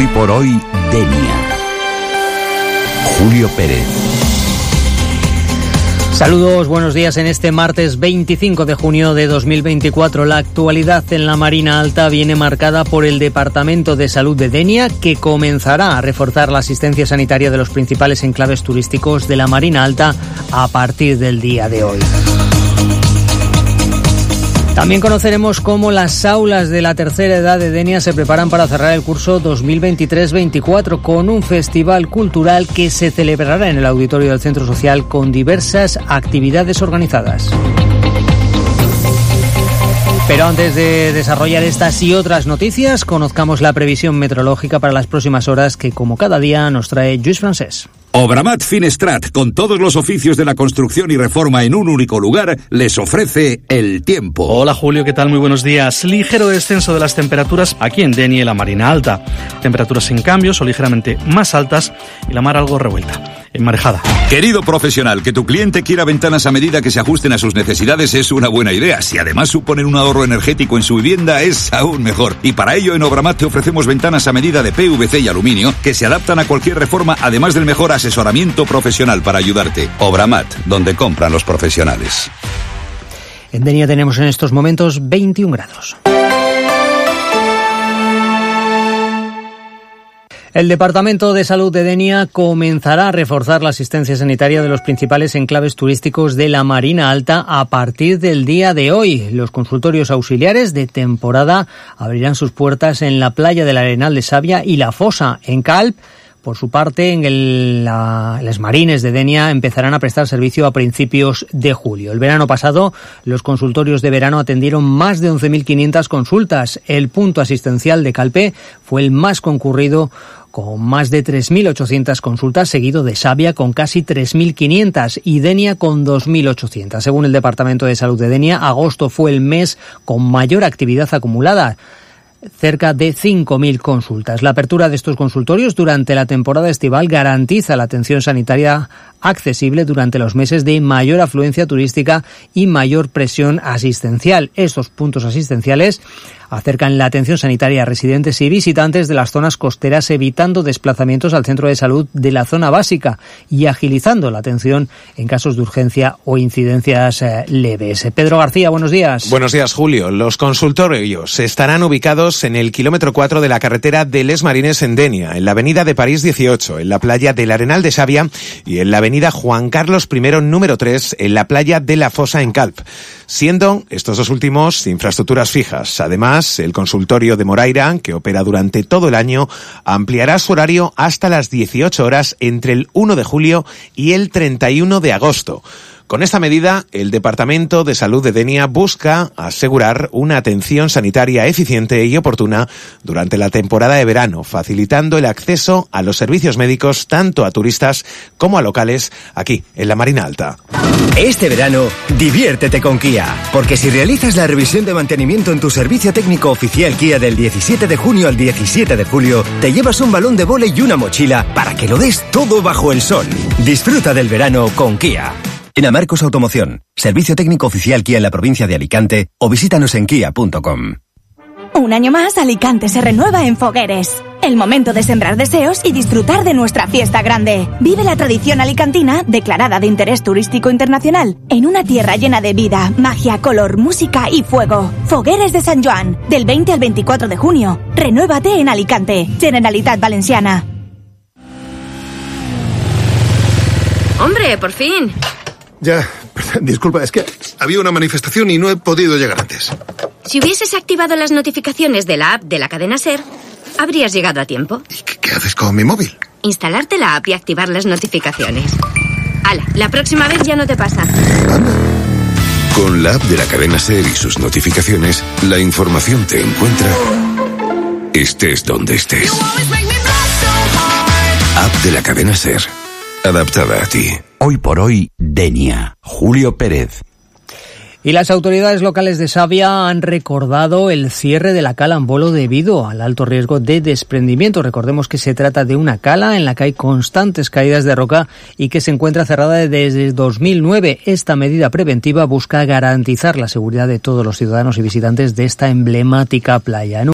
Hoy por hoy, Denia. Julio Pérez. Saludos, buenos días en este martes 25 de junio de 2024. La actualidad en la Marina Alta viene marcada por el Departamento de Salud de Denia, que comenzará a reforzar la asistencia sanitaria de los principales enclaves turísticos de la Marina Alta a partir del día de hoy. También conoceremos cómo las aulas de la tercera edad de Denia se preparan para cerrar el curso 2023-24 con un festival cultural que se celebrará en el auditorio del Centro Social con diversas actividades organizadas. Pero antes de desarrollar estas y otras noticias, conozcamos la previsión meteorológica para las próximas horas que, como cada día, nos trae Lluís Francés. Obramat Finestrat, con todos los oficios de la construcción y reforma en un único lugar, les ofrece el tiempo. Hola Julio, ¿qué tal? Muy buenos días. Ligero descenso de las temperaturas aquí en Denia y la Marina Alta. Temperaturas en cambio son ligeramente más altas y la mar algo revuelta, enmarejada. Querido profesional, que tu cliente quiera ventanas a medida que se ajusten a sus necesidades es una buena idea. Si además suponen un ahorro energético en su vivienda, es aún mejor. Y para ello en Obramat te ofrecemos ventanas a medida de PVC y aluminio que se adaptan a cualquier reforma, además del mejor asesoramiento profesional para ayudarte. Obramat, donde compran los profesionales. En Denia tenemos en estos momentos 21 grados. El Departamento de Salud de Denia comenzará a reforzar la asistencia sanitaria de los principales enclaves turísticos de la Marina Alta a partir del día de hoy. Los consultorios auxiliares de temporada abrirán sus puertas en la playa del Arenal de Sabia y la Fosa, en Calp. Por su parte, en Les Marines de Denia empezarán a prestar servicio a principios de julio. El verano pasado, los consultorios de verano atendieron más de 11.500 consultas. El punto asistencial de Calpe fue el más concurrido, con más de 3.800 consultas, seguido de Sabia con casi 3.500 y Denia con 2.800. Según el Departamento de Salud de Denia, agosto fue el mes con mayor actividad acumulada, cerca de 5.000 consultas. La apertura de estos consultorios durante la temporada estival garantiza la atención sanitaria accesible durante los meses de mayor afluencia turística y mayor presión asistencial. Estos puntos asistenciales acercan la atención sanitaria a residentes y visitantes de las zonas costeras, evitando desplazamientos al centro de salud de la zona básica y agilizando la atención en casos de urgencia o incidencias leves. Pedro García, buenos días. Buenos días, Julio. Los consultorios estarán ubicados en el kilómetro 4 de la carretera de Les Marines en Denia, en la avenida de París 18, en la playa del Arenal de Sabia y en la avenida Juan Carlos I número 3, en la playa de la Fosa en Calp, siendo estos dos últimos infraestructuras fijas. Además, el consultorio de Moraira, que opera durante todo el año, ampliará su horario hasta las 18 horas entre el 1 de julio y el 31 de agosto. Con esta medida, el Departamento de Salud de Denia busca asegurar una atención sanitaria eficiente y oportuna durante la temporada de verano, facilitando el acceso a los servicios médicos tanto a turistas como a locales aquí en la Marina Alta. Este verano, diviértete con Kia, porque si realizas la revisión de mantenimiento en tu servicio técnico oficial Kia del 17 de junio al 17 de julio, te llevas un balón de vóley y una mochila para que lo des todo bajo el sol. Disfruta del verano con Kia. En Amarcos Automoción, servicio técnico oficial Kia en la provincia de Alicante, o visítanos en kia.com. Un año más, Alicante se renueva en Fogueres. El momento de sembrar deseos y disfrutar de nuestra fiesta grande. Vive la tradición alicantina, declarada de interés turístico internacional, en una tierra llena de vida, magia, color, música y fuego. Fogueres de San Joan, del 20 al 24 de junio. Renuévate en Alicante, Generalitat Valenciana. ¡Hombre, por fin! Ya, disculpa, es que había una manifestación y no he podido llegar antes. Si hubieses activado las notificaciones de la app de la cadena SER, habrías llegado a tiempo. ¿Y qué haces con mi móvil? Instalarte la app y activar las notificaciones. ¡Hala! La próxima vez ya no te pasa. Anda. Con la app de la cadena SER y sus notificaciones, la información te encuentra estés donde estés. App de la cadena SER. Adaptada a ti. Hoy por hoy, Denia. Julio Pérez. Y las autoridades locales de Sabia han recordado el cierre de la cala Ambolo debido al alto riesgo de desprendimiento. Recordemos que se trata de una cala en la que hay constantes caídas de roca y que se encuentra cerrada desde 2009. Esta medida preventiva busca garantizar la seguridad de todos los ciudadanos y visitantes de esta emblemática playa.